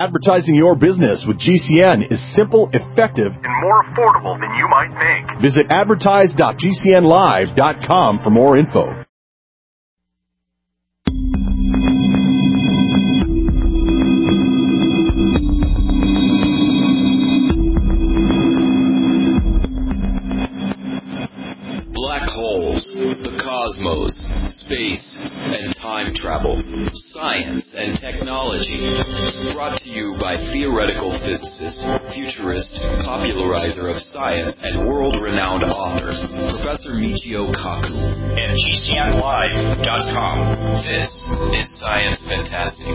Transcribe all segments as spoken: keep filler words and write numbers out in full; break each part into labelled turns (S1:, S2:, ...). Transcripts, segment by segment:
S1: Advertising your business with G C N is simple, effective, and more affordable than you might think. Visit advertise dot g c n live dot com for more info.
S2: Black holes, the cosmos, space, and time travel, science and technology. Brought to you by theoretical physicist, futurist, popularizer of science, and world-renowned author, Professor Michio Kaku.
S3: And G C N live dot com.
S2: This is Science Fantastic.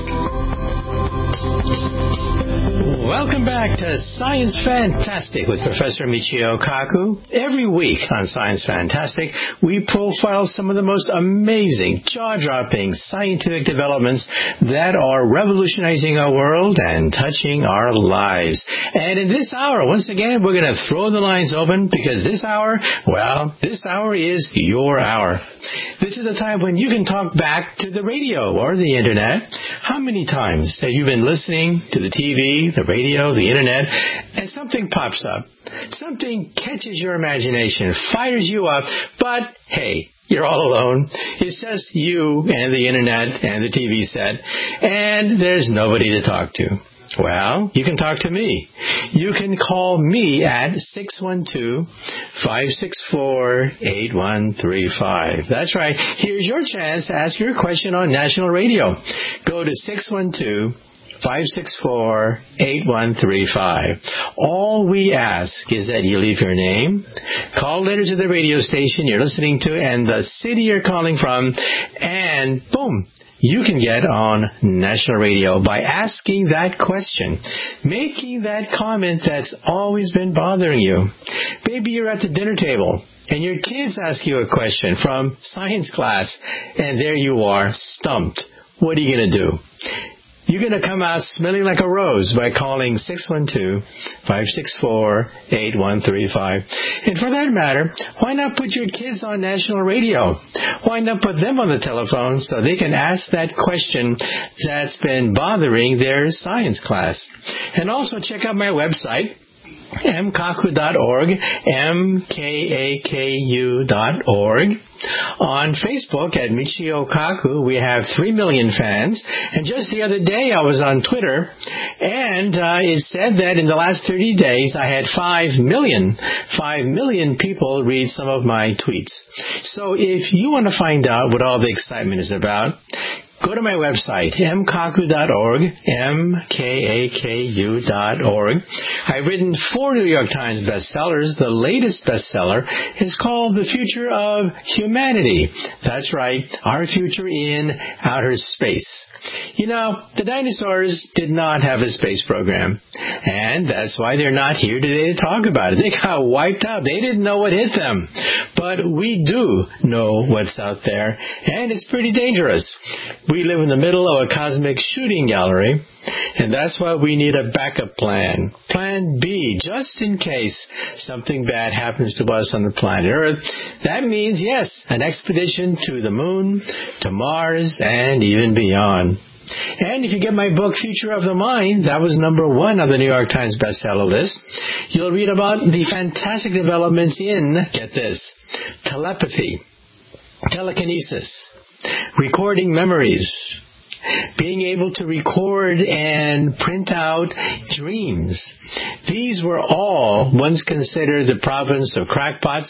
S4: Welcome back to Science Fantastic with Professor Michio Kaku. Every week on Science Fantastic, we profile some of the most amazing, jaw-dropping scientific developments that are revolutionizing our world and touching our lives. And in this hour, once again, we're going to throw the lines open because this hour, well, this hour is your hour. This is the time when you can talk back to the radio or the internet. How many times have you been listening to the T V, the radio, the internet, and something pops up? Something catches your imagination, fires you up, but hey, you're all alone. It's just you and the internet and the T V set, and there's nobody to talk to. Well, you can talk to me. You can call me at six one two, five six four, eight one three five. That's right. Here's your chance to ask your question on national radio. Go to six one two, five six four, eight one three five. All we ask is that you leave your name, call letter to the radio station you're listening to, and the city you're calling from, and boom, you can get on national radio by asking that question, making that comment that's always been bothering you. Maybe you're at the dinner table and your kids ask you a question from science class, and there you are, stumped. What are you going to do? You're going to come out smelling like a rose by calling six one two, five six four, eight one three five. And for that matter, why not put your kids on national radio? Why not put them on the telephone so they can ask that question that's been bothering their science class? And also check out my website, m kaku dot org, M K A K U dot org. On Facebook at Michio Kaku, we have three million fans. And just the other day, I was on Twitter, and uh, it said that in the last thirty days, I had five million, five million people read some of my tweets. So if you want to find out what all the excitement is about, go to my website, m kaku dot org, M K A K U dot org. I've written four New York Times bestsellers. The latest bestseller is called The Future of Humanity. That's right, our future in outer space. You know, the dinosaurs did not have a space program, and that's why they're not here today to talk about it. They got wiped out. They didn't know what hit them. But we do know what's out there, and it's pretty dangerous. We live in the middle of a cosmic shooting gallery, and that's why we need a backup plan. Plan B, just in case something bad happens to us on the planet Earth. That means, yes, an expedition to the moon, to Mars, and even beyond. And if you get my book, Future of the Mind, that was number one on the New York Times bestseller list, you'll read about the fantastic developments in, get this, telepathy, telekinesis, recording memories, being able to record and print out dreams. These were all once considered the province of crackpots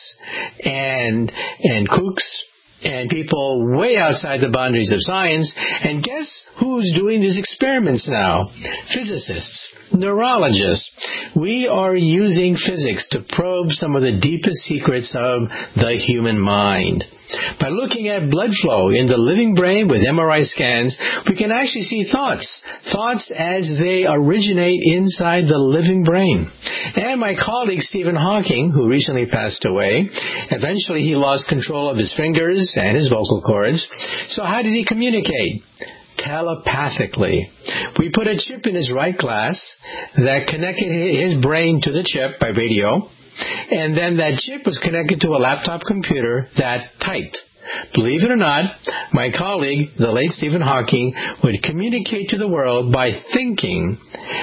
S4: and and kooks and people way outside the boundaries of science. And guess who's doing these experiments now? Physicists, neurologists. We are using physics to probe some of the deepest secrets of the human mind. By looking at blood flow in the living brain with M R I scans, we can actually see thoughts, thoughts as they originate inside the living brain. And my colleague Stephen Hawking, who recently passed away, eventually he lost control of his fingers and his vocal cords. So how did he communicate? Telepathically. We put a chip in his right glass that connected his brain to the chip by radio. And then that chip was connected to a laptop computer that typed. Believe it or not, my colleague, the late Stephen Hawking, would communicate to the world by thinking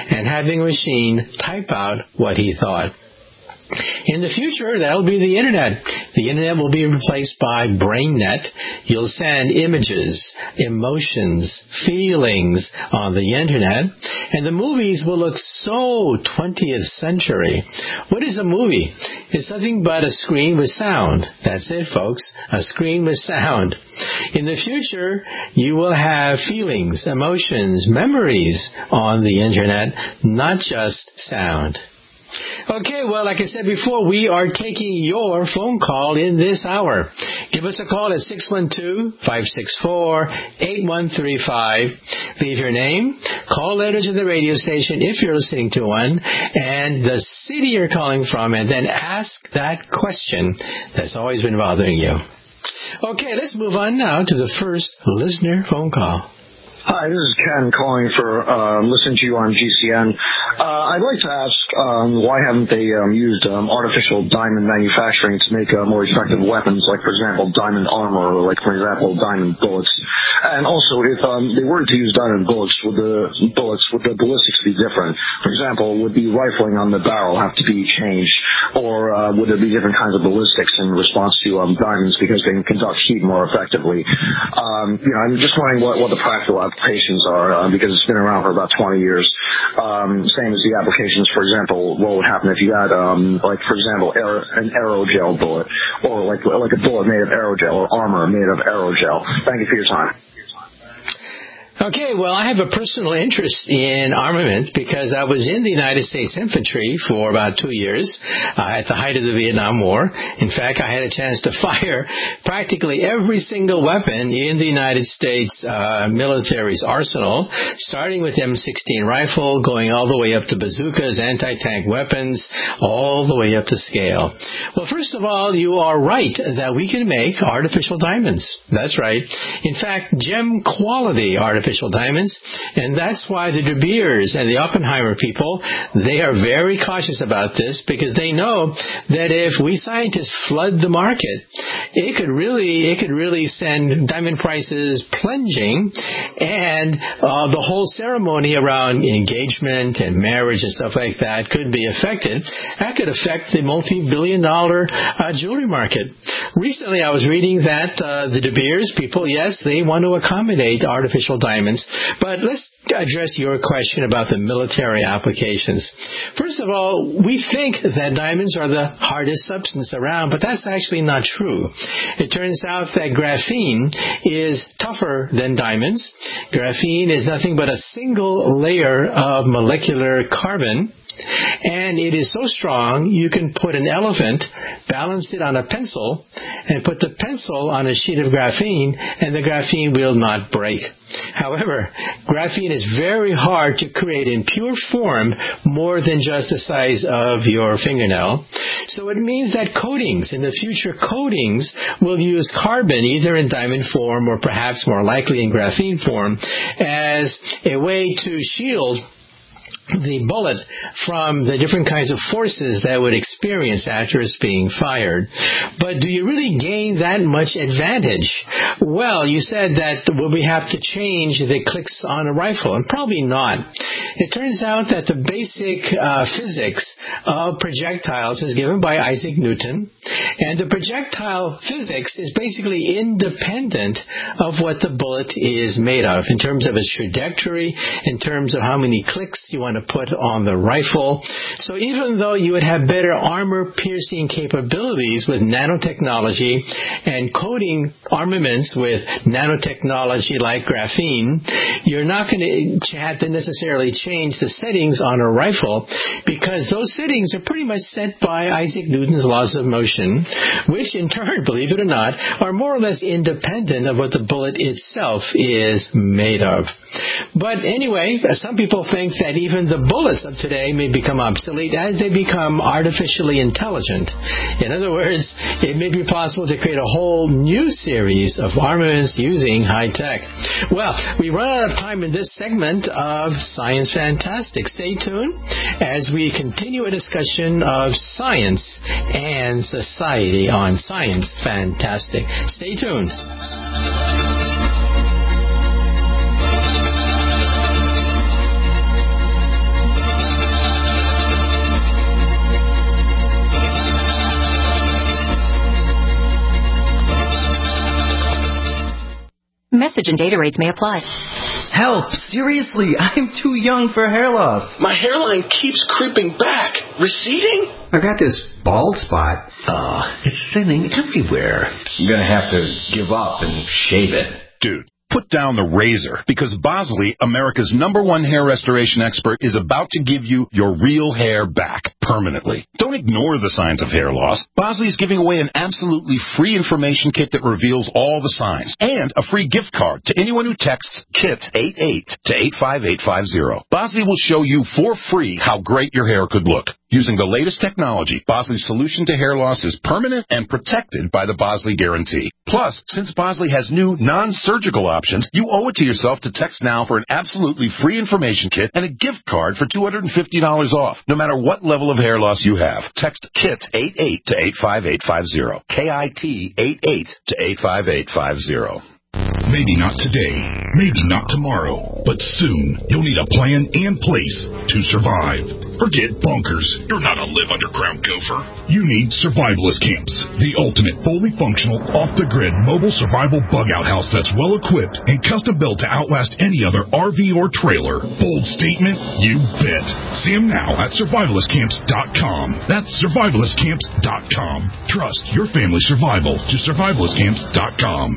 S4: and having a machine type out what he thought. In the future, that'll be the Internet. The Internet will be replaced by BrainNet. You'll send images, emotions, feelings on the Internet, and the movies will look so twentieth century. What is a movie? It's nothing but a screen with sound. That's it, folks. A screen with sound. In the future, you will have feelings, emotions, memories on the Internet, not just sound. Okay, well, like I said before, we are taking your phone call in this hour. Give us a call at six one two, five six four, eight one three five. Leave your name, call letter to the radio station if you're listening to one, and the city you're calling from, and then ask that question that's always been bothering you. Okay, let's move on now to the first listener phone call.
S5: Hi, this is Ken calling for uh, listening to you on G C N. Uh, I'd like to ask um, why haven't they um, used um, artificial diamond manufacturing to make uh, more effective weapons, like, for example, diamond armor, or, like, for example, diamond bullets? And also, if um, they were to use diamond bullets, would the bullets, would the ballistics be different? For example, would the rifling on the barrel have to be changed, or uh, would there be different kinds of ballistics in response to um, diamonds because they can conduct heat more effectively? Um, you know, I'm just wondering what, what the practical applications are, uh, because it's been around for about twenty years. Um, same as the applications, for example, what would happen if you had, um, like, for example, aer- an aerogel bullet, or like like a bullet made of aerogel, or armor made of aerogel. Thank you for your time.
S4: Okay, well, I have a personal interest in armaments because I was in the United States infantry for about two years uh, at the height of the Vietnam War. In fact, I had a chance to fire practically every single weapon in the United States uh, military's arsenal, starting with M sixteen rifle, going all the way up to bazookas, anti-tank weapons, all the way up to scale. Well, first of all, you are right that we can make artificial diamonds. That's right. In fact, gem quality artificial artificial diamonds, and that's why the De Beers and the Oppenheimer people, they are very cautious about this because they know that if we scientists flood the market, it could really it could really send diamond prices plunging, and uh, the whole ceremony around engagement and marriage and stuff like that could be affected. That could affect the multi-billion dollar uh, jewelry market. Recently, I was reading that uh, the De Beers people, yes, they want to accommodate artificial diamonds, but let's address your question about the military applications. First of all, we think that diamonds are the hardest substance around, but that's actually not true. It turns out that graphene is tougher than diamonds. Graphene is nothing but a single layer of molecular carbon, and it is so strong you can put an elephant, balance it on a pencil, and put the pencil on a sheet of graphene, and the graphene will not break. However, graphene is very hard to create in pure form, more than just the size of your fingernail. So it means that coatings, in the future coatings, will use carbon either in diamond form or perhaps more likely in graphene form as a way to shield the bullet from the different kinds of forces that would experience after it's being fired. But do you really gain that much advantage? Well, you said that will we have to change the clicks on a rifle? And probably not. It turns out that the basic uh, physics of projectiles is given by Isaac Newton, and the projectile physics is basically independent of what the bullet is made of in terms of its trajectory, in terms of how many clicks you want to put on the rifle. So even though you would have better armor-piercing capabilities with nanotechnology and coating armaments with nanotechnology like graphene, you're not going to have to necessarily change the settings on a rifle because those settings are pretty much set by Isaac Newton's laws of motion, which in turn, believe it or not, are more or less independent of what the bullet itself is made of. But anyway, some people think that even the bullets of today may become obsolete as they become artificially intelligent. In other words, it may be possible to create a whole new series of armaments using high tech. Well, we run out of time in this segment of Science Fantastic. Stay tuned as we continue a discussion of science and society on Science Fantastic. Stay tuned.
S6: Message and data rates may apply.
S7: Help! Seriously, I'm too young for hair loss.
S8: My hairline keeps creeping back. Receding?
S9: I got this bald spot. Oh, it's thinning everywhere. I'm gonna have to give up and shave it.
S1: Dude, put down the razor, because Bosley, America's number one hair restoration expert, is about to give you your real hair back permanently. Don't ignore the signs of hair loss. Bosley is giving away an absolutely free information kit that reveals all the signs, and a free gift card to anyone who texts KIT eighty-eight to eight five eight five zero. Bosley will show you for free how great your hair could look. Using the latest technology, Bosley's solution to hair loss is permanent and protected by the Bosley Guarantee. Plus, since Bosley has new non-surgical options, you owe it to yourself to text now for an absolutely free information kit and a gift card for two hundred fifty dollars off, no matter what level of hair loss you have. Text KIT eighty-eight to eight five eight five zero. K I T eighty-eight to eight five eight five zero.
S10: Maybe not today, maybe not tomorrow, but soon you'll need a plan and place to survive. Forget bunkers. You're not a live underground gopher. You need survivalist camps, the ultimate fully functional, off-the-grid mobile survival bug-out house that's well-equipped and custom-built to outlast any other R V or trailer. Bold statement? You bet. See them now at survivalist camps dot com. That's survivalist camps dot com. Trust your family's survival to survivalist camps dot com.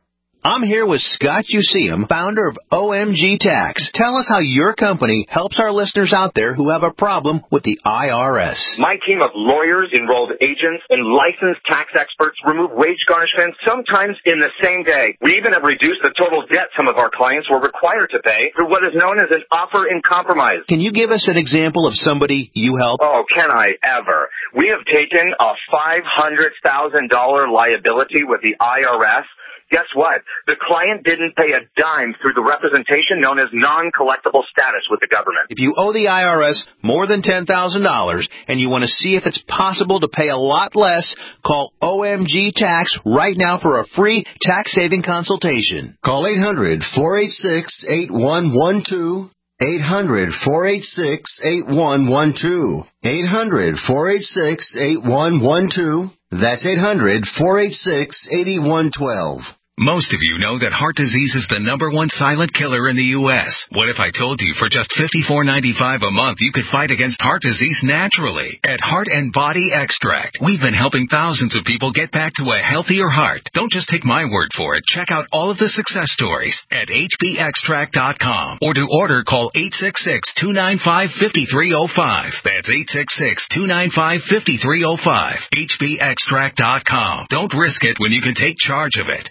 S11: I'm here with Scott Useum, founder of O M G Tax. Tell us how your company helps our listeners out there who have a problem with the I R S.
S12: My team of lawyers, enrolled agents, and licensed tax experts remove wage garnishments sometimes in the same day. We even have reduced the total debt some of our clients were required to pay through what is known as an offer in compromise.
S11: Can you give us an example of somebody you help?
S12: Oh, can I ever? We have taken a five hundred thousand dollars liability with the I R S. Guess what? The client didn't pay a dime through the representation known as non-collectible status with the government.
S11: If you owe the I R S more than ten thousand dollars and you want to see if it's possible to pay a lot less, call O M G Tax right now for a free tax-saving consultation.
S13: Call eight hundred, four eight six, eight one one two. eight hundred, four eight six, eight one one two. eight hundred, four eight six, eight one one two. That's eight hundred, four eight six, eight one one two.
S14: Most of you know that heart disease is the number one silent killer in the U S What if I told you for just fifty-four ninety-five a month you could fight against heart disease naturally? At Heart and Body Extract, we've been helping thousands of people get back to a healthier heart. Don't just take my word for it. Check out all of the success stories at H B extract dot com. Or to order, call eight six six, two nine five, five three zero five. That's eight six six, two nine five, five three zero five. H B extract dot com. Don't risk it when you can take charge of it.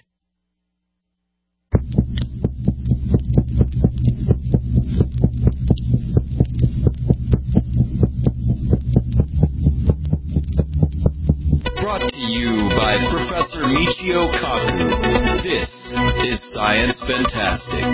S2: Brought to you by Professor Michio Kaku. This is Science Fantastic.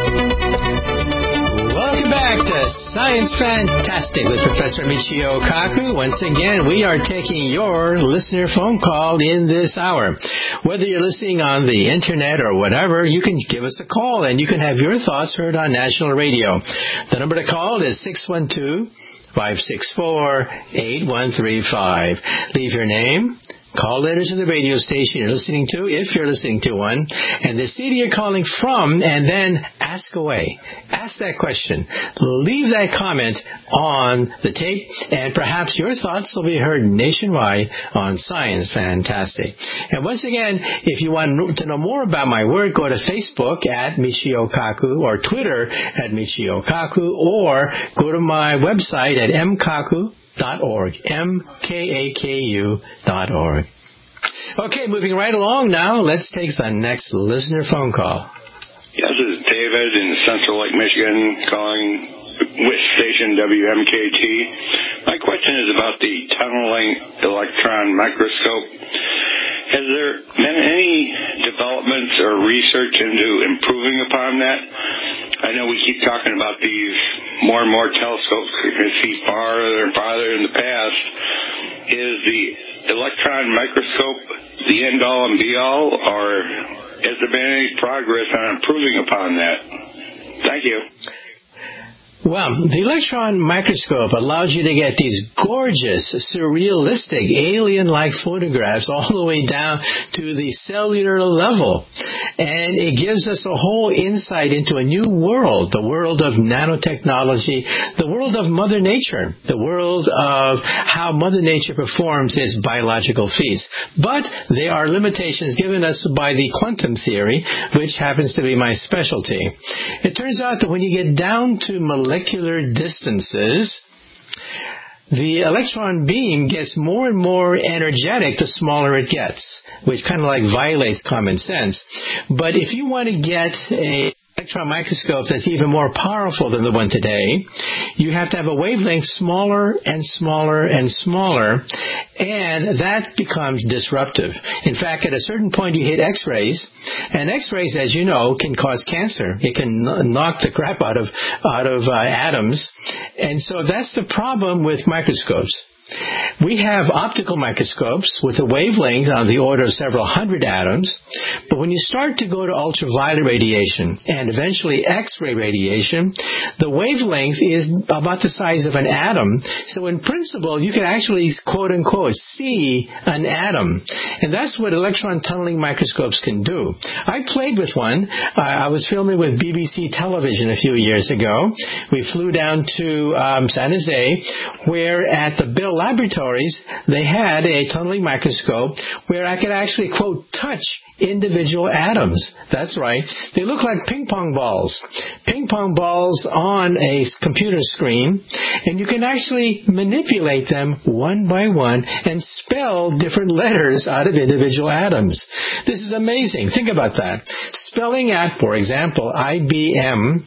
S4: Welcome back to Science Fantastic with Professor Michio Kaku. Once again, we are taking your listener phone call in this hour. Whether you're listening on the internet or whatever, you can give us a call and you can have your thoughts heard on national radio. The number to call is six one two, five six four, eight one three five. Leave your name, call letters to the radio station you're listening to, if you're listening to one, and the city you're calling from, and then ask away. Ask that question. Leave that comment on the tape, and perhaps your thoughts will be heard nationwide on Science Fantastic. And once again, if you want to know more about my work, go to Facebook at Michio Kaku, or Twitter at Michio Kaku, or go to my website at m kaku dot org. M K A K U dot org. Okay, moving right along now, let's take the next listener phone call.
S15: Yes, this is David in Central Lake, Michigan, calling with station W M K T. My question is about the tunneling electron microscope. Has there been any developments or research into improving upon that? I know we keep talking about these more and more telescopes we can see farther and farther in the past. Is the electron microscope the end-all and be-all, or has there been any progress on improving upon that? Thank you.
S4: Well, the electron microscope allows you to get these gorgeous, surrealistic, alien-like photographs all the way down to the cellular level. And it gives us a whole insight into a new world, the world of nanotechnology, the world of Mother Nature, the world of how Mother Nature performs its biological feats. But there are limitations given us by the quantum theory, which happens to be my specialty. It turns out that when you get down to molecular molecular distances, the electron beam gets more and more energetic the smaller it gets, which kind of like violates common sense. But if you want to get a electron microscope that's even more powerful than the one today, you have to have a wavelength smaller and smaller and smaller, and that becomes disruptive. In fact, at a certain point you hit X-rays, and X-rays, as you know, can cause cancer. It can knock the crap out of out of uh, atoms, and so that's the problem with microscopes. We have optical microscopes with a wavelength on the order of several hundred atoms, but when you start to go to ultraviolet radiation and eventually X-ray radiation, the wavelength is about the size of an atom. So in principle, you can actually, quote-unquote, see an atom. And that's what electron tunneling microscopes can do. I played with one. Uh, I was filming with B B C television a few years ago. We flew down to um, San Jose, where at the Bill Laboratories, they had a tunneling microscope where I could actually, quote, touch individual atoms. That's right. They look like ping pong balls. Ping pong balls on a computer screen, and you can actually manipulate them one by one and spell different letters out of individual atoms. This is amazing. Think about that. Spelling out, for example, I B M,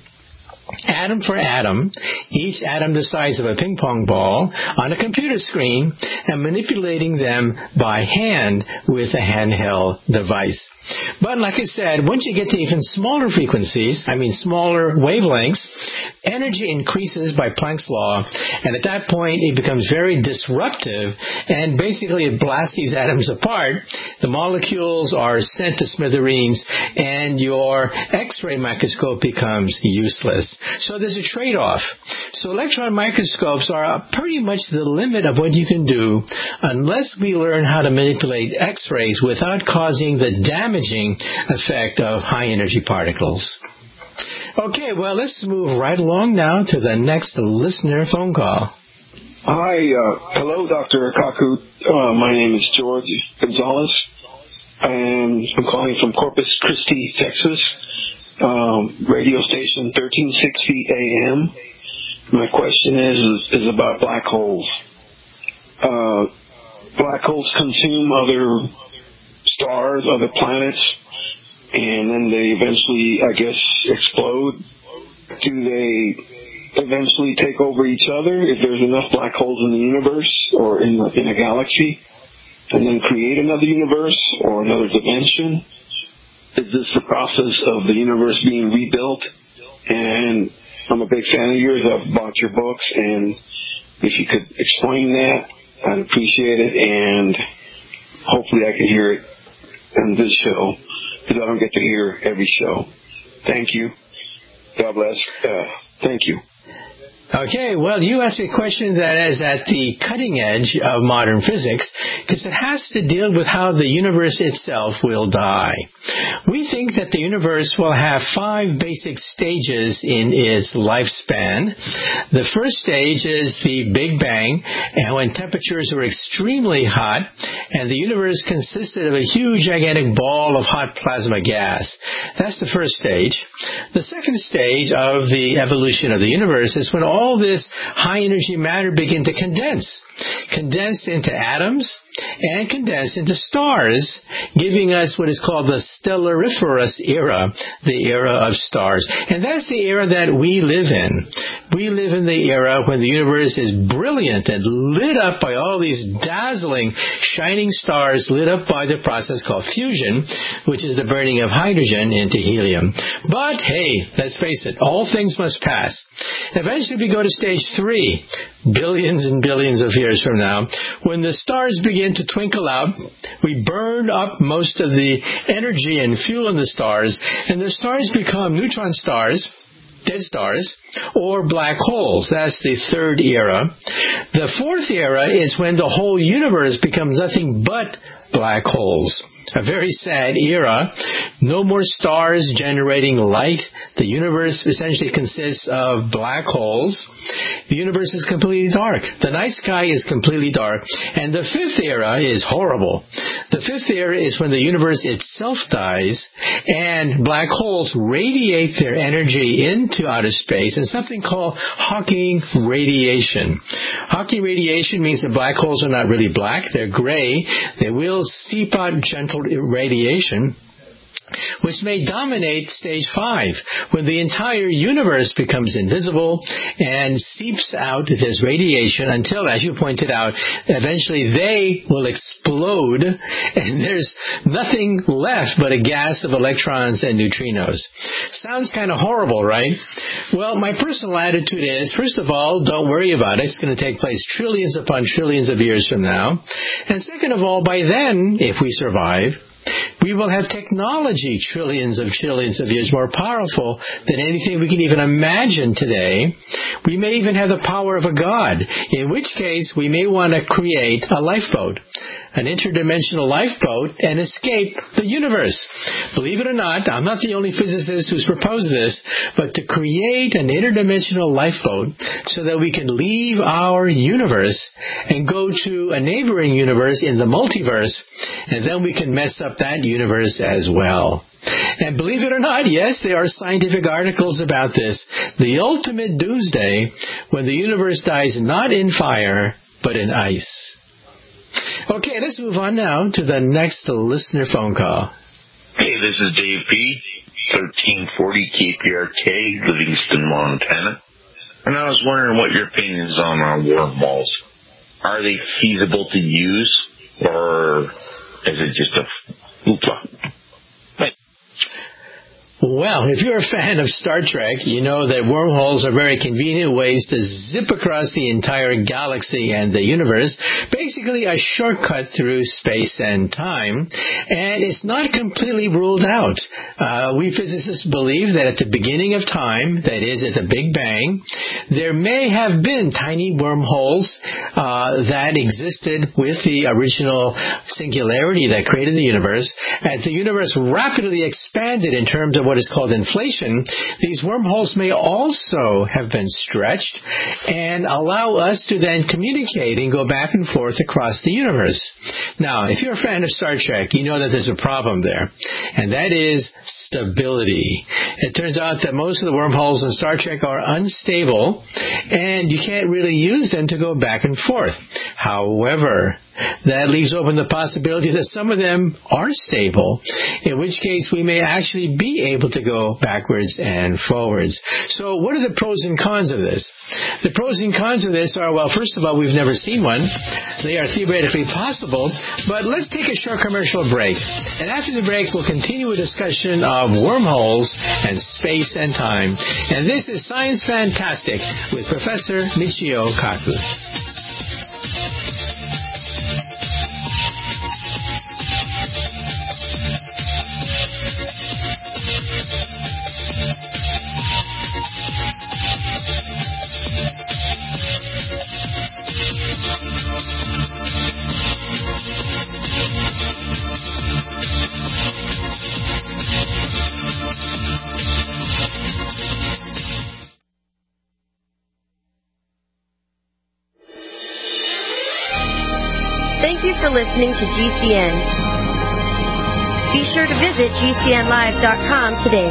S4: atom for atom, each atom the size of a ping pong ball, on a computer screen, and manipulating them by hand with a handheld device. But like I said, once you get to even smaller frequencies, I mean smaller wavelengths, energy increases by Planck's law, and at that point it becomes very disruptive, and basically it blasts these atoms apart. The molecules are sent to smithereens, and your X-ray microscope becomes useless. So there's a trade-off. So electron microscopes are pretty much the limit of what you can do unless we learn how to manipulate X-rays without causing the damaging effect of high-energy particles. Okay, well, let's move right along now to the next listener phone call.
S6: Hi, uh, hello, Doctor Kaku. Uh, my name is George Gonzalez, and I'm calling from Corpus Christi, Texas. Um, radio station thirteen sixty A M. My question is, is is about black holes. Uh, black holes consume other stars, other planets, and then they eventually, I guess, explode. Do they eventually take over each other if there's enough black holes in the universe or in the, in a galaxy, and then create another universe or another dimension? Is this the process of the universe being rebuilt? And I'm a big fan of yours. I've bought your books, and if you could explain that, I'd appreciate it, and hopefully I can hear it on this show, because I don't get to hear every show. Thank you. God bless. Uh, thank you.
S4: Okay, well, you asked a question that is at the cutting edge of modern physics, because it has to deal with how the universe itself will die. We think that the universe will have five basic stages in its lifespan. The first stage is the Big Bang, and when temperatures were extremely hot, and the universe consisted of a huge, gigantic ball of hot plasma gas. That's the first stage. The second stage of the evolution of the universe is when all all this high-energy matter begin to condense, condense into atoms and condense into stars, giving us what is called the stellariferous era, the era of stars. And that's the era that we live in. We live in the era when the universe is brilliant and lit up by all these dazzling, shining stars lit up by the process called fusion, which is the burning of hydrogen into helium. But, hey, let's face it, all things must pass. Eventually we go to stage three, billions and billions of years from now, when the stars begin to twinkle out, we burn up most of the energy and fuel in the stars, and the stars become neutron stars, dead stars, or black holes. That's the third era. The fourth era is when the whole universe becomes nothing but black holes. A very sad era. No more stars generating light. The universe essentially consists of black holes. The universe is completely dark. The night sky is completely dark. And the fifth era is horrible. The fifth era is when the universe itself dies and black holes radiate their energy into outer space in something called Hawking radiation. Hawking radiation means that black holes are not really black. They're gray. They will seep out gentle radiation, which may dominate stage five, when the entire universe becomes invisible and seeps out this radiation until, as you pointed out, eventually they will explode and there's nothing left but a gas of electrons and neutrinos. Sounds kind of horrible, right? Well, my personal attitude is, first of all, don't worry about it. It's going to take place trillions upon trillions of years from now. And second of all, by then, if we survive, we will have technology trillions of trillions of years more powerful than anything we can even imagine today. We may even have the power of a god, in which case we may want to create a lifeboat, an interdimensional lifeboat, and escape the universe. Believe it or not, I'm not the only physicist who's proposed this, but to create an interdimensional lifeboat so that we can leave our universe and go to a neighboring universe in the multiverse, and then we can mess up that universe as well. And believe it or not, yes, there are scientific articles about this. The ultimate doomsday, when the universe dies not in fire, but in ice. Okay, let's move on now to the next listener phone call.
S16: Hey, this is Dave P., thirteen forty K P R K, Livingston, Montana. And I was wondering what your opinion is on uh, wormholes. Are they feasible to use, or is it just a hoopla?
S4: Well, if you're a fan of Star Trek, you know that wormholes are very convenient ways to zip across the entire galaxy and the universe. Basically a shortcut through space and time. And it's not completely ruled out. Uh, we physicists believe that at the beginning of time, that is at the Big Bang, there may have been tiny wormholes uh, that existed with the original singularity that created the universe. As the universe rapidly expanded in terms of what is called inflation, these wormholes may also have been stretched and allow us to then communicate and go back and forth across the universe. Now, if you're a fan of Star Trek, you know that there's a problem there, and that is stability. It turns out that most of the wormholes in Star Trek are unstable, and you can't really use them to go back and forth. However, that leaves open the possibility that some of them are stable, in which case we may actually be able to go backwards and forwards. So what are the pros and cons of this? The pros and cons of this are, well, first of all, we've never seen one. They are theoretically possible, but let's take a short commercial break. And after the break, we'll continue a discussion of wormholes and space and time. And this is Science Fantastic with Professor Michio Kaku.
S17: Thank you for listening to G C N. Be sure to visit G C N live dot com today.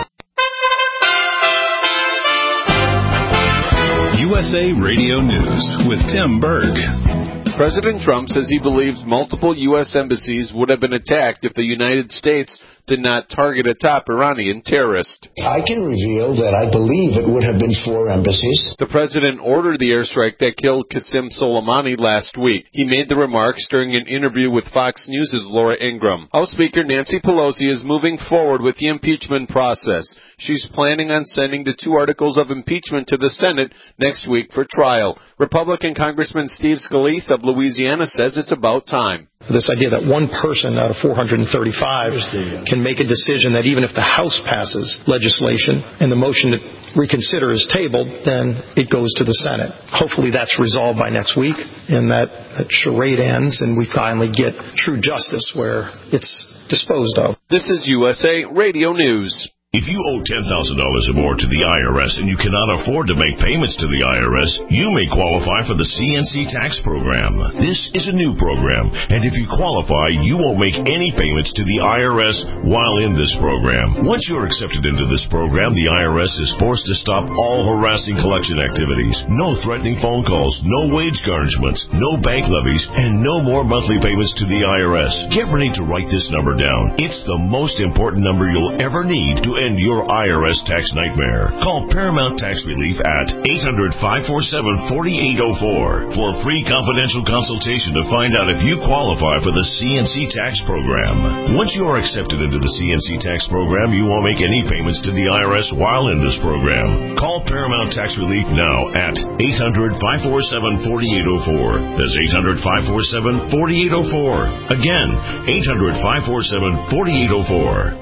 S18: U S A Radio News with Tim Berg.
S19: President Trump says he believes multiple U S embassies would have been attacked if the United States did not target a top Iranian terrorist.
S20: I can reveal that I believe it would have been four embassies.
S19: The president ordered the airstrike that killed Qasem Soleimani last week. He made the remarks during an interview with Fox News' Laura Ingraham. House Speaker Nancy Pelosi is moving forward with the impeachment process. she's planning on sending the two articles of impeachment to the Senate next week for trial. Republican Congressman Steve Scalise of Louisiana says it's about time.
S21: This idea that one person out of four hundred thirty-five can make a decision that even if the House passes legislation and the motion to reconsider is tabled, then it goes to the Senate. Hopefully that's resolved by next week and that, that charade ends and we finally get true justice where it's disposed of.
S19: This is U S A Radio News.
S22: If you owe ten thousand dollars or more to the I R S and you cannot afford to make payments to the I R S, you may qualify for the C N C tax program. This is a new program, and if you qualify, you won't make any payments to the I R S while in this program. Once you're accepted into this program, the I R S is forced to stop all harassing collection activities. No threatening phone calls, no wage garnishments, no bank levies, and no more monthly payments to the I R S. Get ready to write this number down. It's the most important number you'll ever need to end your I R S tax nightmare. Call Paramount Tax Relief at eight hundred, five four seven, four eight zero four for a free confidential consultation to find out if you qualify for the C N C tax program. Once you are accepted into the C N C tax program, you won't make any payments to the I R S while in this program. Call Paramount Tax Relief now at eight hundred, five four seven, four eight zero four. That's eight hundred, five four seven, four eight zero four. Again, eight hundred, five four seven, four eight zero four.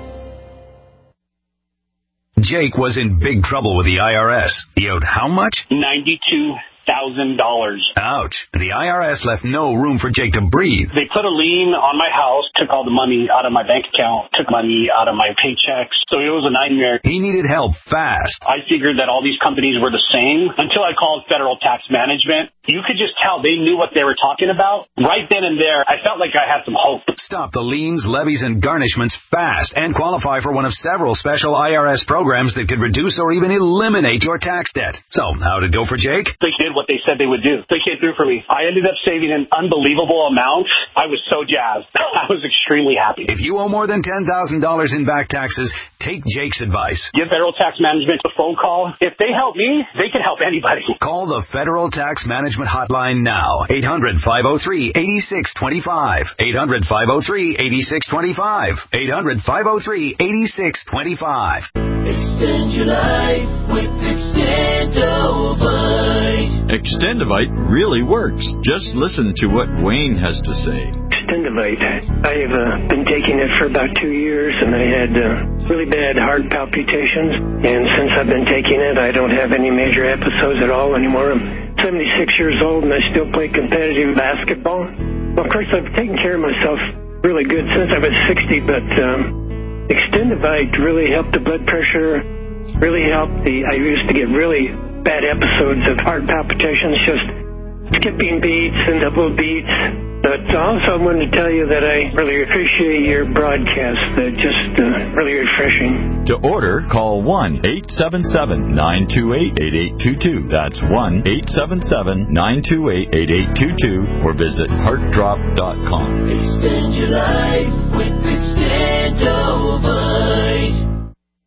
S23: Jake was in big trouble with the I R S. He owed how much?
S24: ninety-two thousand dollars.
S23: Ouch. The I R S left no room for Jake to breathe.
S24: They put a lien on my house, took all the money out of my bank account, took money out of my paychecks. So it was a nightmare.
S23: He needed help fast.
S24: I figured that all these companies were the same until I called Federal Tax Management. You could just tell they knew what they were talking about. Right then and there, I felt like I had some hope.
S23: Stop the liens, levies, and garnishments fast and qualify for one of several special I R S programs that could reduce or even eliminate your tax debt. So, how'd it go for Jake?
S24: They did what they said they would do. They came through for me. I ended up saving an unbelievable amount. I was so jazzed. I was extremely happy.
S23: If you owe more than ten thousand dollars in back taxes, take Jake's advice.
S24: Give Federal Tax Management a phone call. If they help me, they can help anybody.
S23: Call the Federal Tax Management hotline now. eight hundred, five oh three, eight six two five. eight hundred, five oh three, eight six two five. eight hundred, five oh three, eight six two five.
S25: Extend your life with Extendovite.
S26: Extendovite really works. Just listen to what Wayne has to say.
S27: Extendovite. I have uh, been taking it for about two years, and I had uh, really bad heart palpitations. And since I've been taking it, I don't have any major episodes at all anymore. I'm seventy-six years old, and I still play competitive basketball. Well, of course, I've taken care of myself really good since I was sixty, but um, Extendovite really helped the blood pressure, really helped the, I used to get really bad episodes of heart palpitations, just skipping beats and double beats. But also I wanted to tell you that I really appreciate your broadcast. They're just uh, really refreshing.
S26: To order, call one eight seven seven, nine two eight, eight eight two two. That's one eight seven seven, nine two eight, eight eight two two or visit heart drop dot com.
S25: Extend your life with Extendovite.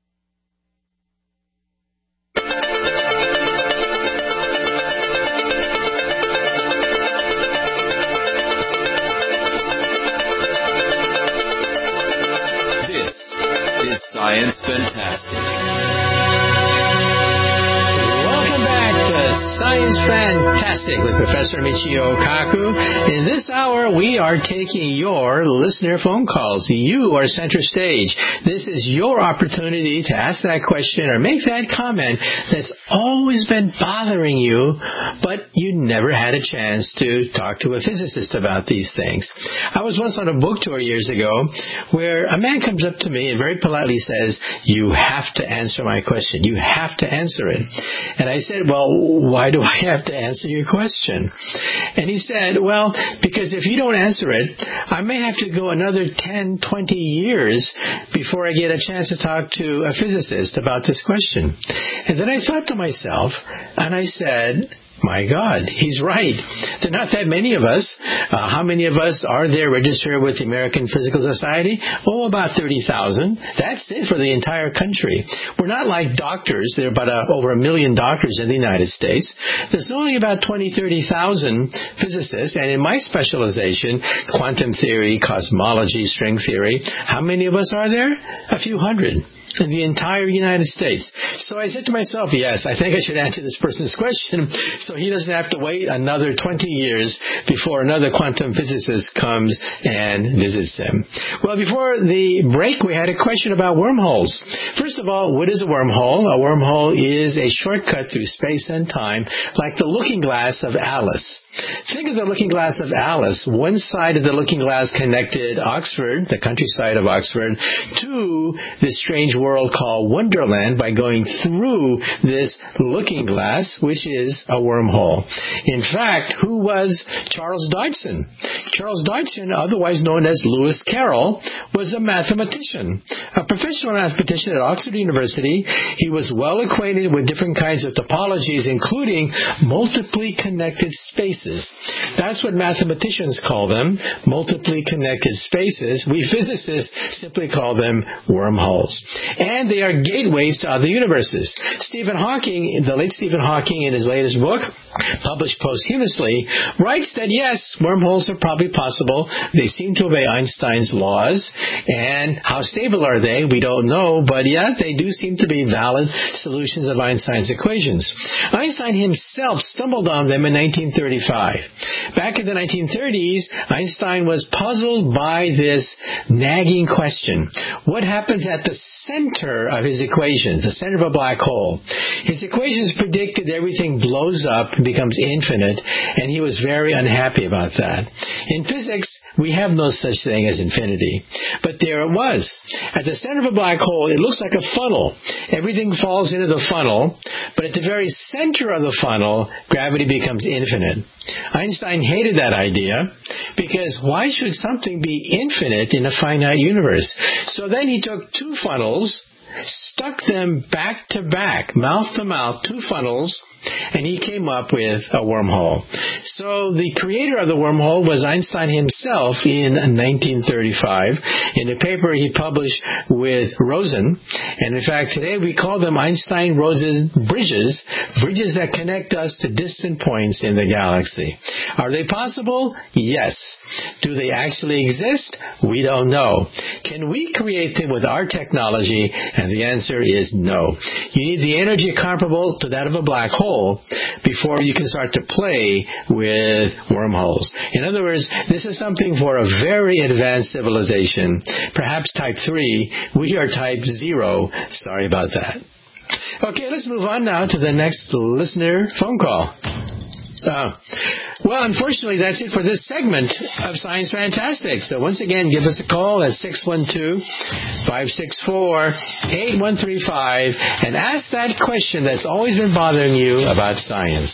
S2: Science Fantastic.
S4: Welcome back to Science Fantastic with Professor Michio Kaku. In this hour, we are taking your listener phone calls. You are center stage. This is your opportunity to ask that question or make that comment that's always been bothering you, but you never had a chance to talk to a physicist about these things. I was once on a book tour years ago where a man comes up to me and very politely says, "You have to answer my question. You have to answer it." And I said, "Well, why do I have to answer your question?" And he said, "Well, because if you don't answer it, I may have to go another ten, twenty years before I get a chance to talk to a physicist about this question." And then I thought to myself, and I said, My God, he's right. There are not that many of us. Uh, how many of us are there registered with the American Physical Society? Oh, about thirty thousand. That's it for the entire country. We're not like doctors. There are about uh, over a million doctors in the United States. There's only about twenty, thirty thousand physicists. And in my specialization, quantum theory, cosmology, string theory, how many of us are there? A few hundred. In the entire United States. So I said to myself, yes, I think I should answer this person's question so he doesn't have to wait another twenty years before another quantum physicist comes and visits him. Well, before the break, we had a question about wormholes. First of all, what is a wormhole? A wormhole is a shortcut through space and time, like the looking glass of Alice. Think of the looking glass of Alice. One side of the looking glass connected Oxford, the countryside of Oxford, to this strange world called Wonderland by going through this looking glass, which is a wormhole. In fact, who was Charles Dodgson? Charles Dodgson, otherwise known as Lewis Carroll, was a mathematician, a professional mathematician at Oxford University. He was well acquainted with different kinds of topologies, including multiply connected spaces. That's what mathematicians call them, multiply connected spaces. We physicists simply call them wormholes. And they are gateways to other universes. Stephen Hawking, the late Stephen Hawking, in his latest book, published posthumously, writes that yes, wormholes are probably possible. They seem to obey Einstein's laws. And how stable are they? We don't know. But yeah, they do seem to be valid solutions of Einstein's equations. Einstein himself stumbled on them in nineteen thirty-five. Back in the nineteen thirties, Einstein was puzzled by this nagging question. What happens at the center of his equations, the center of a black hole? His equations predicted everything blows up and becomes infinite, and he was very unhappy about that. In physics, we have no such thing as infinity. But there it was. At the center of a black hole, it looks like a funnel. Everything falls into the funnel, but at the very center of the funnel, gravity becomes infinite. Einstein hated that idea because why should something be infinite in a finite universe? So then he took two funnels, stuck them back to back, mouth to mouth, two funnels, and he came up with a wormhole. So the creator of the wormhole was Einstein himself in nineteen thirty-five in a paper he published with Rosen. And in fact, today we call them Einstein-Rosen bridges, bridges that connect us to distant points in the galaxy. Are they possible? Yes. Do they actually exist? We don't know. Can we create them with our technology? And the answer is no. You need the energy comparable to that of a black hole before you can start to play with wormholes. In other words, this is something for a very advanced civilization, perhaps type three. We are type zero. Sorry about that. Okay, let's move on now to the next listener phone call. Uh, well, unfortunately, that's it for this segment of Science Fantastic. So once again, give us a call at six one two, five six four, eight one three five and ask that question that's always been bothering you about science.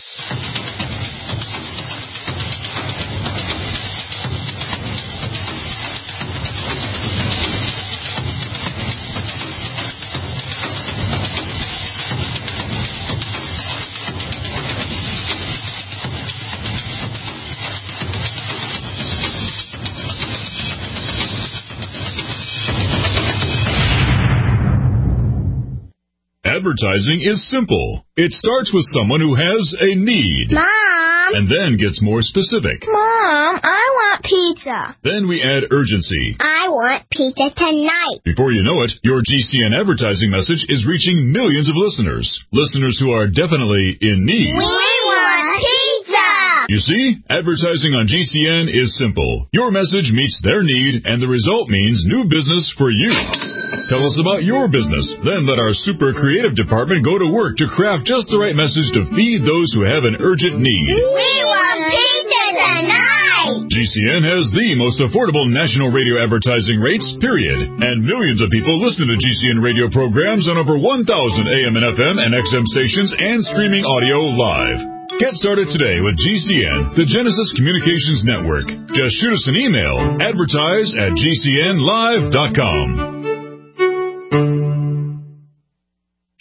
S1: Advertising is simple. It starts with someone who has a need.
S3: Mom!
S1: And then gets more specific.
S3: Mom, I want pizza.
S1: Then we add urgency.
S3: I want pizza tonight.
S1: Before you know it, your G C N advertising message is reaching millions of listeners. Listeners who are definitely in need.
S3: We want pizza!
S1: You see, advertising on G C N is simple. Your message meets their need, and the result means new business for you. Tell us about your business. Then let our super creative department go to work to craft just the right message to feed those who have an urgent need.
S3: We want pizza tonight!
S1: G C N has the most affordable national radio advertising rates, period. And millions of people listen to G C N radio programs on over one thousand A M and F M and X M stations and streaming audio live. Get started today with G C N, the Genesis Communications Network. Just shoot us an email, advertise at G C N live dot com.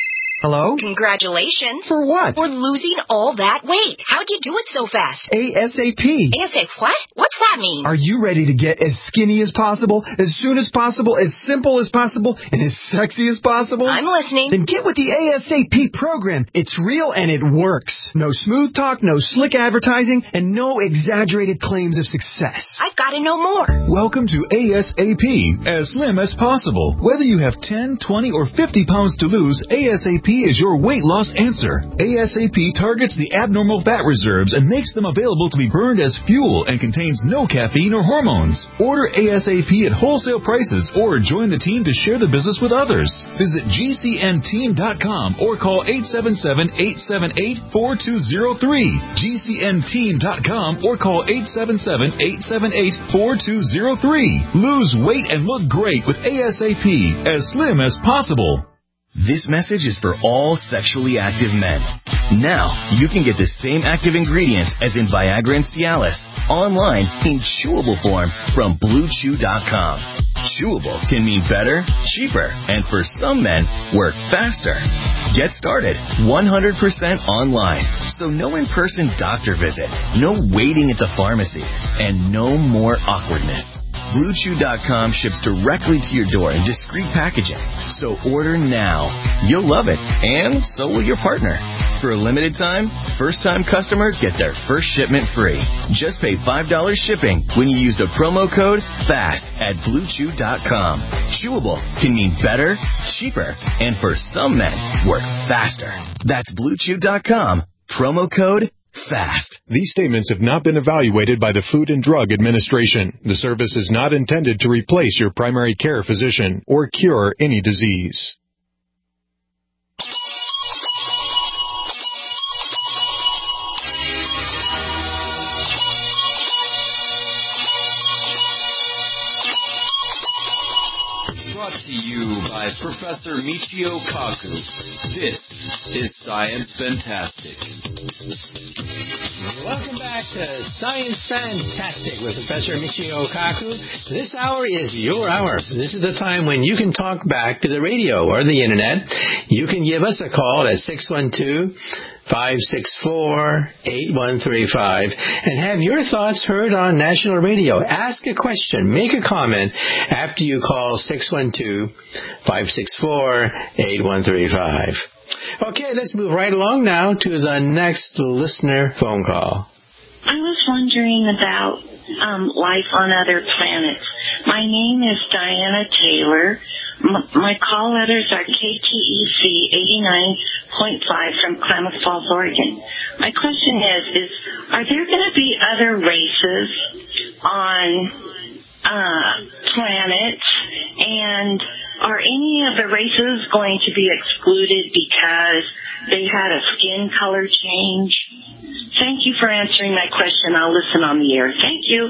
S5: Hello?
S7: Congratulations.
S5: For what?
S7: For losing all that weight. How'd you do it so fast?
S5: ASAP.
S7: ASAP what? What's that mean?
S5: Are you ready to get as skinny as possible, as soon as possible, as simple as possible, and as sexy as possible?
S7: I'm listening.
S5: Then get with the ASAP program. It's real and it works. No smooth talk, no slick advertising, and no exaggerated claims of success.
S7: I've got to know more.
S1: Welcome to ASAP, as slim as possible. Whether you have ten, twenty, or fifty pounds to lose, ASAP is your weight loss answer. ASAP targets the abnormal fat reserves and makes them available to be burned as fuel and contains no caffeine or hormones. Order ASAP at wholesale prices or join the team to share the business with others. Visit G C N team dot com or call eight seven seven, eight seven eight, four two zero three. G C N team dot com or call eight seven seven, eight seven eight, four two zero three. Lose weight and look great with ASAP, as slim as possible.
S8: This message is for all sexually active men. Now, you can get the same active ingredients as in Viagra and Cialis online in chewable form from Blue Chew dot com. Chewable can mean better, cheaper, and for some men, work faster. Get started one hundred percent online. So no in-person doctor visit, no waiting at the pharmacy, and no more awkwardness. Blue Chew dot com ships directly to your door in discreet packaging. So order now. You'll love it, and so will your partner. For a limited time, first-time customers get their first shipment free. Just pay five dollars shipping when you use the promo code FAST at Blue Chew dot com. Chewable can mean better, cheaper, and for some men, work faster. That's Blue Chew dot com. Promo code FAST.
S9: These statements have not been evaluated by the Food and Drug Administration. The service is not intended to replace your primary care physician or cure any disease.
S2: Brought to you by Professor Michio Kaku. This is Science Fantastic.
S4: Welcome back to Science Fantastic with Professor Michio Kaku. This hour is your hour. This is the time when you can talk back to the radio or the internet. You can give us a call at six one two, five six four, eight one three five and have your thoughts heard on national radio. Ask a question, make a comment after you call six one two, five six four, eight one three five. Okay, let's move right along now to the next listener phone call.
S10: I was wondering about um, life on other planets. My name is Diana Taylor. M- my call letters are K T E C eighty-nine point five from Klamath Falls, Oregon. My question is, is are there going to be other races on uh, planets, and are any of the races going to be excluded because they had a skin color change? Thank you for answering my question. I'll listen on the air. Thank you.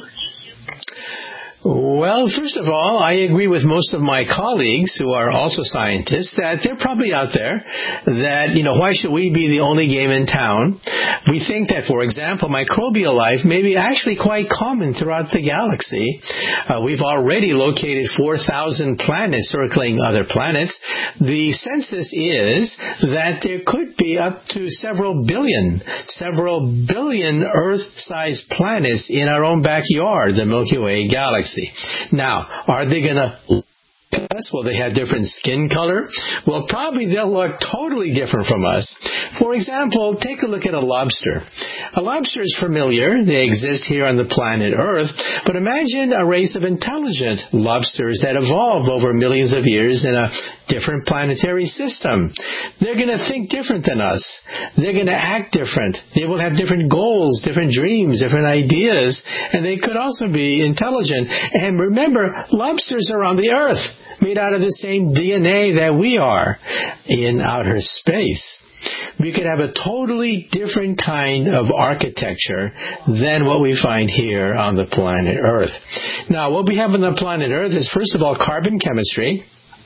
S4: Well, first of all, I agree with most of my colleagues who are also scientists that they're probably out there that, you know, why should we be the only game in town? We think that, for example, microbial life may be actually quite common throughout the galaxy. Uh, we've already located four thousand planets circling other planets. The census is that there could be up to several billion, several billion Earth-sized planets in our own backyard, the Milky Way galaxy. Now, are they going to us? Will they have different skin color? Well, probably they'll look totally different from us. For example, take a look at a lobster. A lobster is familiar. They exist here on the planet Earth. But imagine a race of intelligent lobsters that evolved over millions of years in a different planetary system. They're going to think different than us. They're going to act different. They will have different goals, different dreams, different ideas, and they could also be intelligent. And remember, lobsters are on the Earth, made out of the same D N A that we are in outer space. We could have a totally different kind of architecture than what we find here on the planet Earth. Now, what we have on the planet Earth is, first of all, carbon chemistry.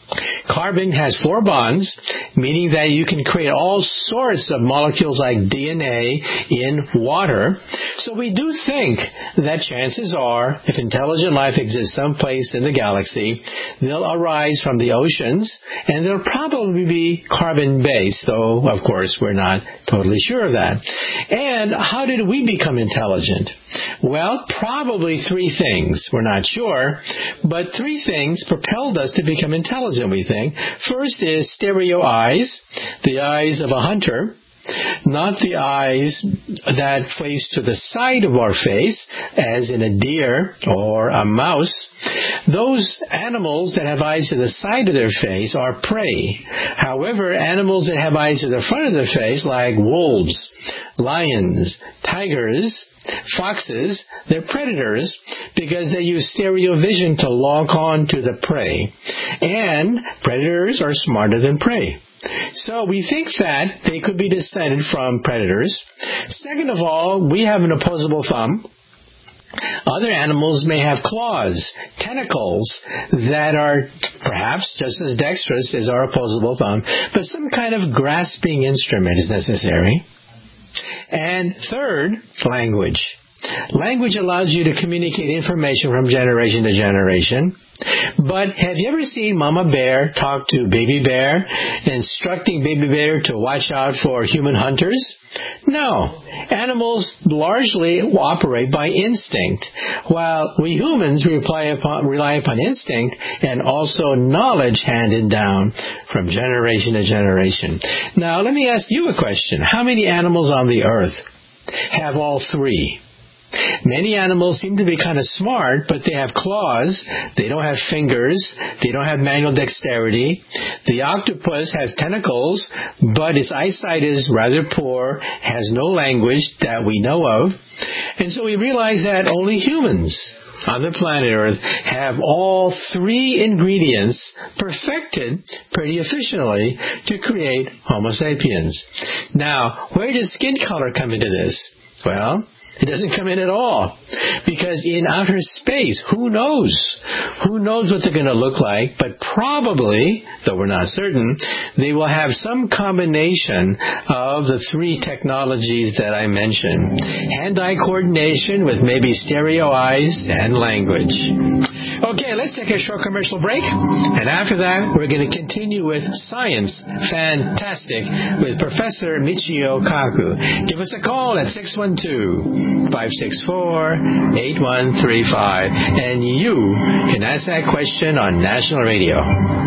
S4: Carbon has four bonds, meaning that you can create all sorts of molecules like D N A in water. So we do think that chances are, if intelligent life exists someplace in the galaxy, they'll arise from the oceans, and they'll probably be carbon-based, though, of course, we're not totally sure of that. And how did we become intelligent? Well, probably three things. We're not sure, but three things propelled us to become intelligent, we think. First is stereo eyes, the eyes of a hunter, not the eyes that face to the side of our face, as in a deer or a mouse. Those animals that have eyes to the side of their face are prey. However, animals that have eyes to the front of their face, like wolves, lions, tigers, foxes, they're predators because they use stereo vision to lock on to the prey. And predators are smarter than prey. So we think that they could be descended from predators. Second of all, we have an opposable thumb. Other animals may have claws, tentacles that are perhaps just as dexterous as our opposable thumb, but some kind of grasping instrument is necessary. And third, language. Language allows you to communicate information from generation to generation. But have you ever seen Mama Bear talk to Baby Bear, instructing Baby Bear to watch out for human hunters? No. Animals largely operate by instinct, while we humans rely upon, rely upon instinct and also knowledge handed down from generation to generation. Now, let me ask you a question. How many animals on the earth have all three? Many animals seem to be kind of smart, but they have claws, they don't have fingers, they don't have manual dexterity. The octopus has tentacles, but its eyesight is rather poor, has no language that we know of. And so we realize that only humans on the planet Earth have all three ingredients perfected pretty efficiently to create Homo sapiens. Now, where does skin color come into this? Well, it doesn't come in at all. Because in outer space, who knows? Who knows what they're going to look like? But probably, though we're not certain, they will have some combination of the three technologies that I mentioned. Hand-eye coordination with maybe stereo eyes and language. Okay, let's take a short commercial break. And after that, we're going to continue with Science Fantastic with Professor Michio Kaku. Give us a call at six one two, five six four, eight one three five, and you can ask that question on National Radio.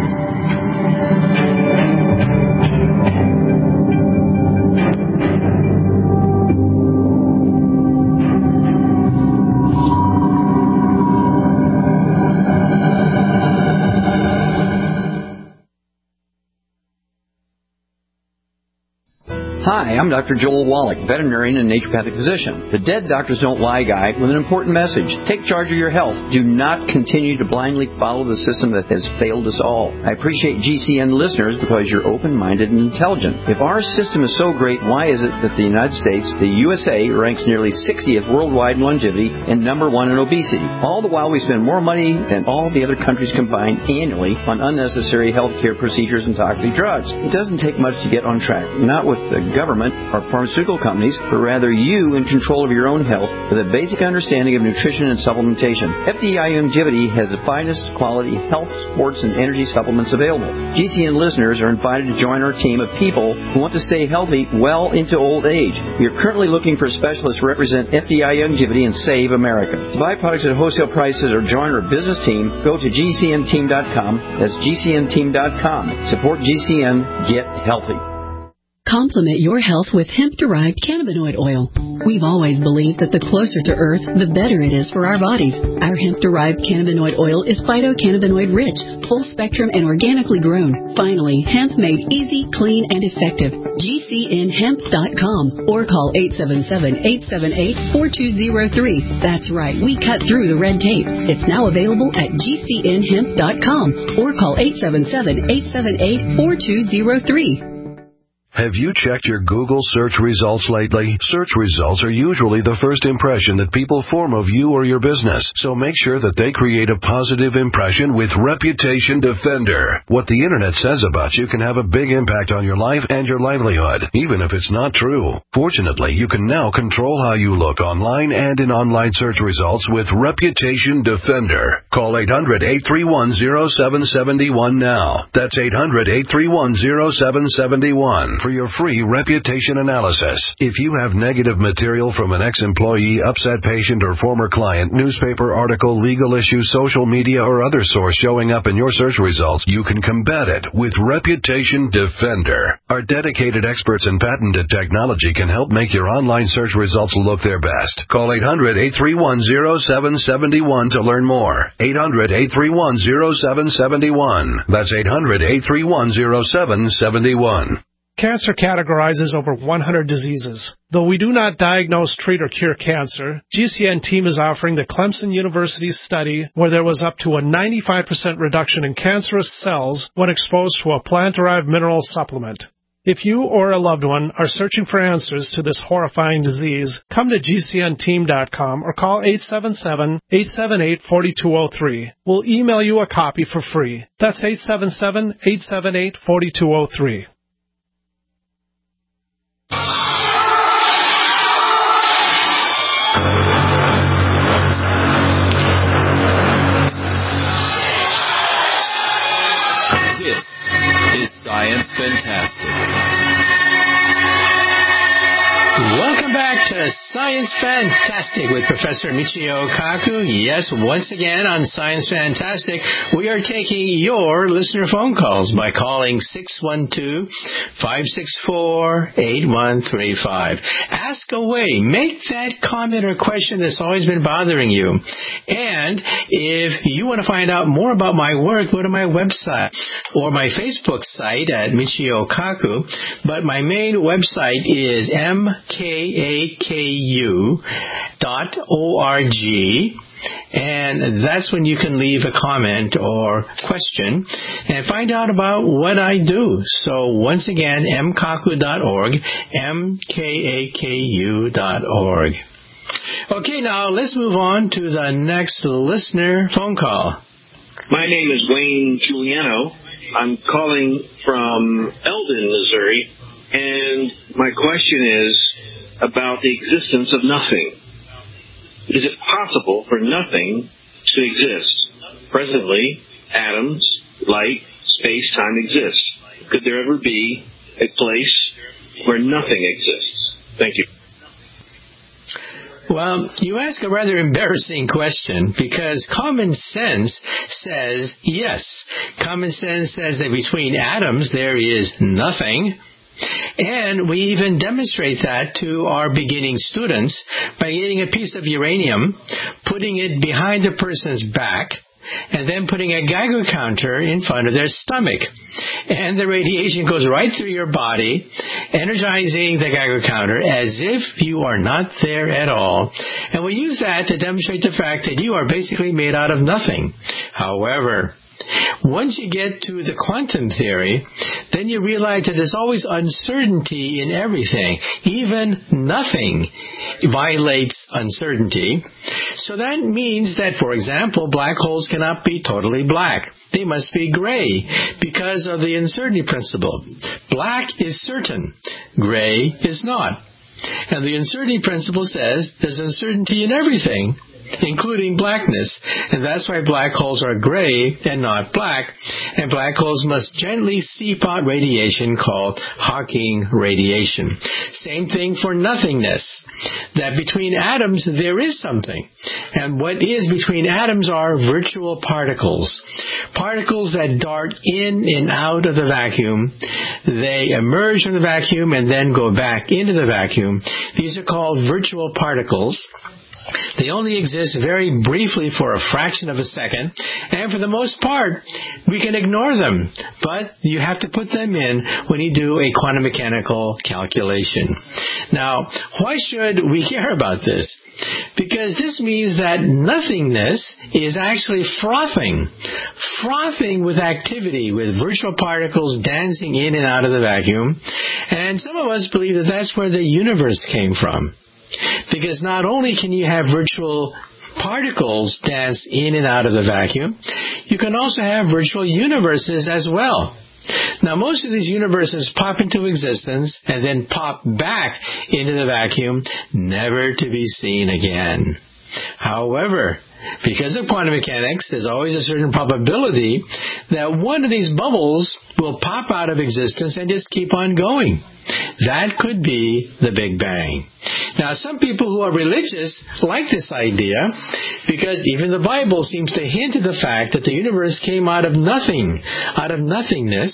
S6: Hi, I'm Doctor Joel Wallach, veterinarian and naturopathic physician. The Dead Doctors Don't Lie guy with an important message. Take charge of your health. Do not continue to blindly follow the system that has failed us all. I appreciate G C N listeners because you're open-minded and intelligent. If our system is so great, why is it that the United States, the U S A, ranks nearly sixtieth worldwide in longevity and number one in obesity? All the while we spend more money than all the other countries combined annually on unnecessary health care procedures and toxic drugs. It doesn't take much to get on track. Not with the government or pharmaceutical companies, but rather you in control of your own health with a basic understanding of nutrition and supplementation. F D I Longevity has the finest quality health, sports, and energy supplements available. G C N listeners are invited to join our team of people who want to stay healthy well into old age. We are currently looking for specialists to represent F D I Longevity and Save America. To buy products at wholesale prices or join our business team, go to G C N team dot com. That's G C N team dot com. Support G C N. Get healthy.
S11: Complement your health with hemp-derived cannabinoid oil. We've always believed that the closer to Earth, the better it is for our bodies. Our hemp-derived cannabinoid oil is phytocannabinoid-rich, full-spectrum, and organically grown. Finally, hemp made easy, clean, and effective. G C N hemp dot com or call eight seven seven, eight seven eight, four two zero three. That's right, we cut through the red tape. It's now available at G C N hemp dot com or call eight seven seven, eight seven eight, four two zero three.
S12: Have you checked your Google search results lately? Search results are usually the first impression that people form of you or your business, so make sure that they create a positive impression with Reputation Defender. What the internet says about you can have a big impact on your life and your livelihood, even if it's not true. Fortunately, you can now control how you look online and in online search results with Reputation Defender. Call eight hundred, eight three one, zero seven seven one now. That's eight hundred, eight three one, zero seven seven one. For your free reputation analysis. If you have negative material from an ex-employee, upset patient, or former client, newspaper article, legal issue, social media, or other source showing up in your search results, you can combat it with Reputation Defender. Our dedicated experts in patented technology can help make your online search results look their best. Call eight hundred, eight three one, zero seven seven one to learn more. eight hundred, eight three one, zero seven seven one. That's eight hundred, eight three one, zero seven seven one.
S13: Cancer categorizes over one hundred diseases. Though we do not diagnose, treat, or cure cancer, G C N team is offering the Clemson University study where there was up to a ninety-five percent reduction in cancerous cells when exposed to a plant-derived mineral supplement. If you or a loved one are searching for answers to this horrifying disease, come to G C N team dot com or call eight seven seven, eight seven eight, four two zero three. We'll email you a copy for free. That's eight seven seven, eight seven eight, four two zero three.
S2: This is Science Fantastic.
S4: Welcome back to Science Fantastic with Professor Michio Kaku. Yes, once again on Science Fantastic, we are taking your listener phone calls by calling six one two, five six four, eight one three five. Ask away. Make that comment or question that's always been bothering you. And if you want to find out more about my work, go to my website or my Facebook site at Michio Kaku. But my main website is M K A K U dot O R G, and that's when you can leave a comment or question and find out about what I do. So once again, m kaku dot org, M K A K U dot org. Okay, now let's move on to the next listener phone call.
S14: My name is Wayne Giuliano. I'm calling from Eldon, Missouri, and my question is about the existence of nothing. Is it possible for nothing to exist? Presently, atoms, light, space, time exist. Could there ever be a place where nothing exists? Thank you.
S4: Well, you ask a rather embarrassing question because common sense says yes. Common sense says that between atoms there is nothing. And we even demonstrate that to our beginning students by getting a piece of uranium, putting it behind the person's back, and then putting a Geiger counter in front of their stomach. And the radiation goes right through your body, energizing the Geiger counter as if you are not there at all. And we use that to demonstrate the fact that you are basically made out of nothing. However, once you get to the quantum theory, then you realize that there's always uncertainty in everything. Even nothing violates uncertainty. So that means that, for example, black holes cannot be totally black. They must be gray because of the uncertainty principle. Black is certain. Gray is not. And the uncertainty principle says there's uncertainty in everything, including blackness. And that's why black holes are gray and not black. And black holes must gently seep out radiation called Hawking radiation. Same thing for nothingness. That between atoms there is something. And what is between atoms are virtual particles. Particles that dart in and out of the vacuum. They emerge from the vacuum and then go back into the vacuum. These are called virtual particles. They only exist very briefly for a fraction of a second, and for the most part, we can ignore them. But you have to put them in when you do a quantum mechanical calculation. Now, why should we care about this? Because this means that nothingness is actually frothing. Frothing with activity, with virtual particles dancing in and out of the vacuum. And some of us believe that that's where the universe came from. Because not only can you have virtual particles dance in and out of the vacuum, you can also have virtual universes as well. Now, most of these universes pop into existence and then pop back into the vacuum, never to be seen again. However, because of quantum mechanics, there's always a certain probability that one of these bubbles will pop out of existence and just keep on going. That could be the Big Bang. Now, some people who are religious like this idea because even the Bible seems to hint at the fact that the universe came out of nothing, out of nothingness,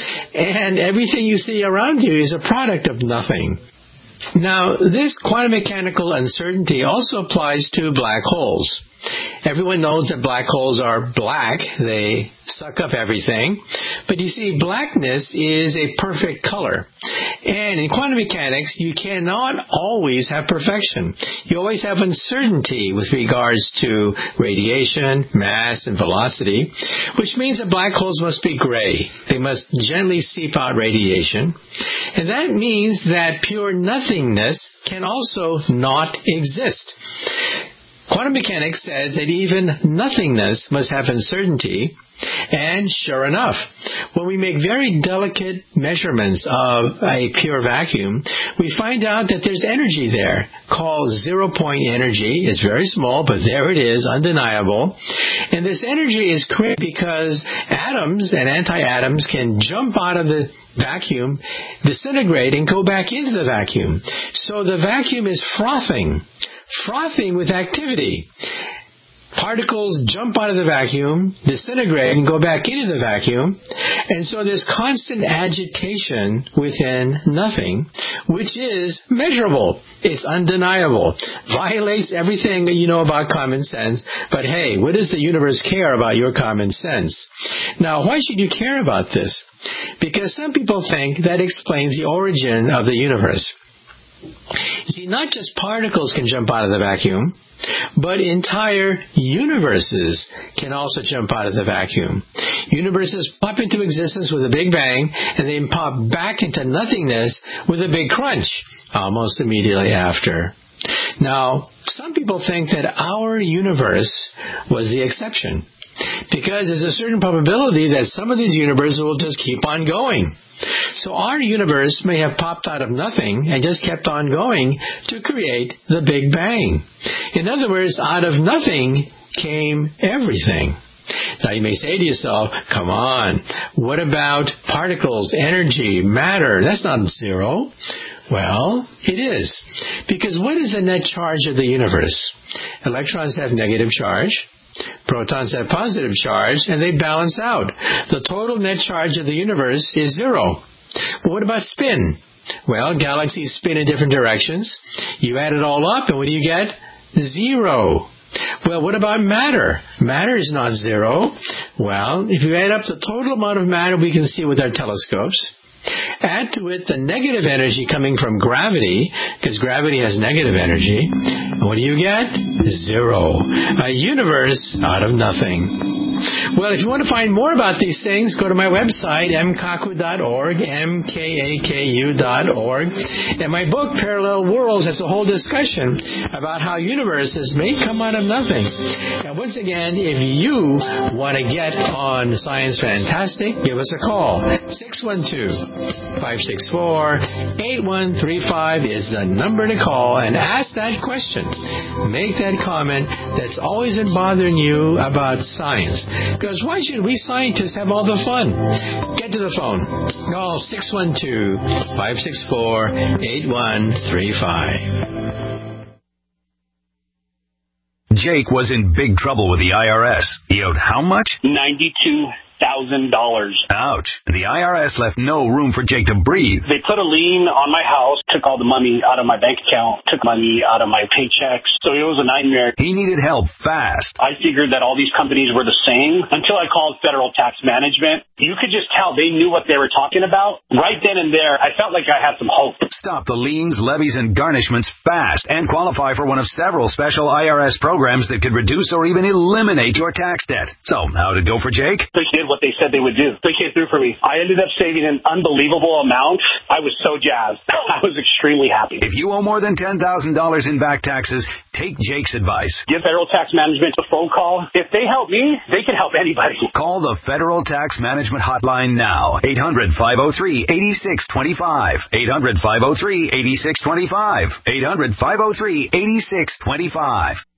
S4: and everything you see around you is a product of nothing. Now, this quantum mechanical uncertainty also applies to black holes. Everyone knows that black holes are black. They suck up everything. But you see, blackness is a perfect color. And in quantum mechanics, you cannot always have perfection. You always have uncertainty with regards to radiation, mass, and velocity, which means that black holes must be gray. They must gently seep out radiation. And that means that pure nothingness can also not exist. Quantum mechanics says that even nothingness must have uncertainty, and sure enough, when we make very delicate measurements of a pure vacuum, we find out that there's energy there called zero-point energy. It's very small, but there it is, undeniable. And this energy is created because atoms and anti-atoms can jump out of the vacuum, disintegrate, and go back into the vacuum. So the vacuum is frothing. Frothing with activity. Particles jump out of the vacuum, disintegrate, and go back into the vacuum. And so there's constant agitation within nothing, which is measurable. It's undeniable. Violates everything that you know about common sense. But hey, what does the universe care about your common sense? Now, why should you care about this? Because some people think that explains the origin of the universe. You see, not just particles can jump out of the vacuum, but entire universes can also jump out of the vacuum. Universes pop into existence with a big bang, and then pop back into nothingness with a big crunch, almost immediately after. Now, some people think that our universe was the exception, because there's a certain probability that some of these universes will just keep on going. So our universe may have popped out of nothing and just kept on going to create the Big Bang. In other words, out of nothing came everything. Now you may say to yourself, come on, what about particles, energy, matter? That's not zero. Well, it is. Because what is the net charge of the universe? Electrons have negative charge. Protons have positive charge, and they balance out. The total net charge of the universe is zero. But what about spin? Well, galaxies spin in different directions. You add it all up, and what do you get? Zero. Well, what about matter? Matter is not zero. Well, if you add up the total amount of matter we can see with our telescopes, add to it the negative energy coming from gravity, because gravity has negative energy, and what do you get? Zero. A universe out of nothing. Well, if you want to find more about these things, go to my website, m kaku dot org, M K A K U dot org. And my book, Parallel Worlds, has a whole discussion about how universes may come out of nothing. And once again, if you want to get on Science Fantastic, give us a call. six one two, five six four, eight one three five is the number to call, and ask that question. Make that comment that's always been bothering you about science. Because why should we scientists have all the fun? Get to the phone. Call six one two, five six four, eight one three five.
S23: Jake was in big trouble with the I R S. He owed how much?
S24: ninety-two thousand dollars.
S23: Ouch. The I R S left no room for Jake to breathe.
S24: They put a lien on my house, took all the money out of my bank account, took money out of my paychecks. So it was a nightmare.
S23: He needed help fast.
S24: I figured that all these companies were the same until I called Federal Tax Management. You could just tell they knew what they were talking about. Right then and there, I felt like I had some hope.
S23: Stop the liens, levies, and garnishments fast and qualify for one of several special I R S programs that could reduce or even eliminate your tax debt. So, how did it go for Jake?
S24: They did what they said they would do. They came through for me. I ended up saving an unbelievable amount. I was so jazzed. I was extremely happy.
S23: If you owe more than ten thousand dollars in back taxes, take Jake's advice.
S24: Give Federal Tax Management a phone call. If they help me, they can help anybody.
S23: Call the Federal Tax Management Hotline now. eight hundred, five oh three, eight six two five. eight hundred, five oh three, eight six two five. eight hundred, five oh three, eight six two five.